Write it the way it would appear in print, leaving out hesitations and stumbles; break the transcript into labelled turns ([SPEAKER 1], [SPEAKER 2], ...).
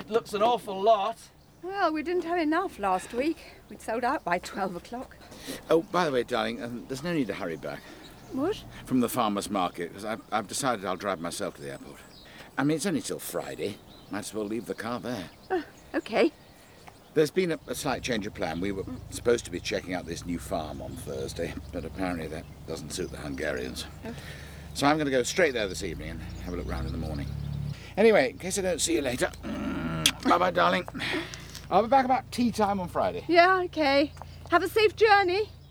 [SPEAKER 1] It looks an awful lot.
[SPEAKER 2] Well, we didn't have enough last week. We'd sold out by 12 o'clock.
[SPEAKER 3] Oh, by the way, darling, there's no need to hurry back.
[SPEAKER 2] What?
[SPEAKER 3] From the farmer's market, because I've decided I'll drive myself to the airport. I mean, it's only till Friday. Might as well leave the car there.
[SPEAKER 2] OK.
[SPEAKER 3] There's been a slight change of plan. We were supposed to be checking out this new farm on Thursday, but apparently that doesn't suit the Hungarians.
[SPEAKER 2] Oh.
[SPEAKER 3] So I'm going to go straight there this evening and have a look round in the morning. Anyway, in case I don't see you later, bye-bye, darling. I'll be back about tea time on Friday.
[SPEAKER 2] Yeah, OK. Have a safe journey.